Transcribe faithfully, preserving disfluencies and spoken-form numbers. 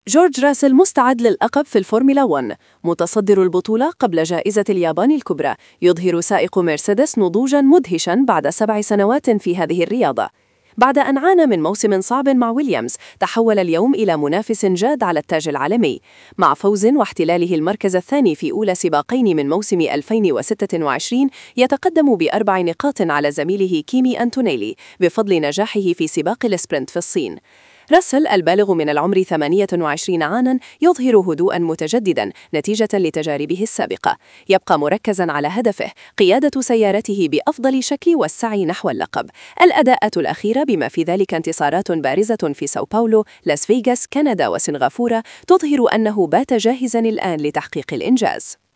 جورج راسل مستعد للقب في الفورمولا واحد، متصدر البطولة قبل جائزة اليابان الكبرى. يظهر سائق مرسيدس نضوجاً مدهشاً بعد سبع سنوات في هذه الرياضة. بعد أن عانى من موسم صعب مع ويليامز، تحول اليوم إلى منافس جاد على التاج العالمي. مع فوز واحتلاله المركز الثاني في أولى سباقين من موسم ألفين وستة وعشرين، يتقدم بأربع نقاط على زميله كيمي أنتونيلي بفضل نجاحه في سباق الإسبرنت في الصين. راسل البالغ من العمر ثمانية وعشرين عاماً يظهر هدوءاً متجدداً نتيجة لتجاربه السابقة. يبقى مركزاً على هدفه، قيادة سيارته بأفضل شكل والسعي نحو اللقب. الأداءات الأخيرة بما في ذلك انتصارات بارزة في ساو باولو، لاس فيغاس، كندا وسنغافورة تظهر أنه بات جاهزاً الآن لتحقيق الإنجاز.